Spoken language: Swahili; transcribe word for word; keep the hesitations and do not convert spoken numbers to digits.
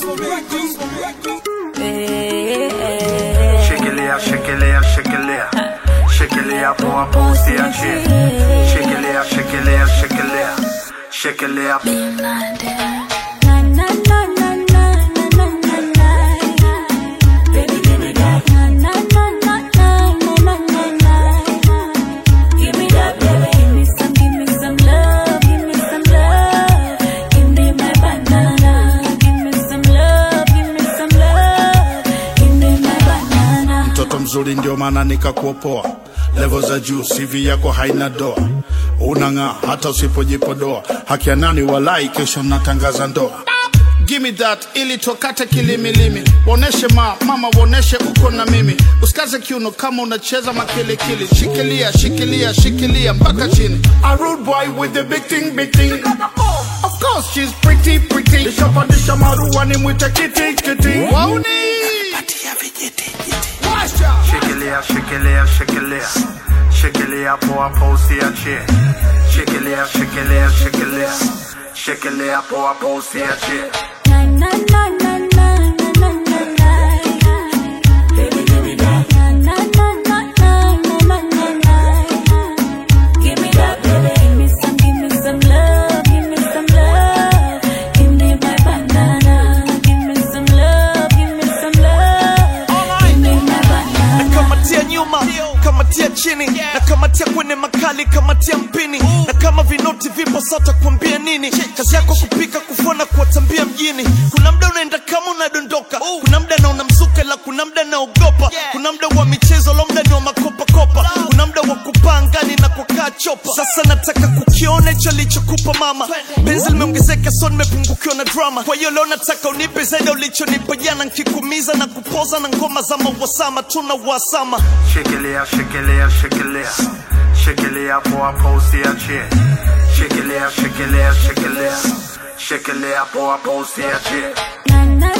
Shikilia, shikilia, shikilia, shikilia poa poa usiachie. Shikilia, shikilia, shikilia, shikilia. Mzuri ndio maana nikakuopoa. Level za juu, C V yako haina doa. Unanga hata usipojipodoa. Haki ya nani walai kesho natangaza ndoa. Give me that ili tokate kilimilimi. Woneshe ma, mama woneshe uko na mimi. Usikaze kiuno kama unacheza makilikili. Shikilia, shikilia, shikilia mpaka chini. A rude boy with the big thing, big thing. Of course she's pretty, pretty. Nishapandisha marua ni mwite kiti, kiti. Wauni patia vijiti, jiti. Shikilia, shikilia, shikilia, shikilia poa poa usiachie. Shikilia, shikilia, shikilia, shikilia poa poa usiachie. Na na na na na na na na. Baby give me that. Na na na na na na na na. Give me that baby. Give me some, give me some love, give me some love. Give me my banana. Give me some love, give me some love. Give me my banana. Nakamatia nyuma, kamatia chini, nakamatia kwenye makali, kamatia mpini. Na kama vinoti vipo sasa kuambia nini? Kazi yako kupika, kufona, kuwatambia mjini. Kuna mda unaenda kama unadondoka, kuna mda na unamsuka la kuna mda na ogopa. Kuna mda wa michezo, lo mda ni wa makopa kopa. Kuna mda wa kupangani na kukaa chopa. Sasa nataka kukione hicho lichokupa mama. Benzi limeongezeka so nimepungukiwa na drama. Kwa hiyo leo nataka unipe zaidi ulichonipa jana. Nkikumiza na kupoza na ngoma za mawasama. Tuna wasama. Shikilia, shikilia, shikilia, shikilia poa poa usiachie. Shikilia, shikilia, shikilia, shikilia poa poa usiachie. Na na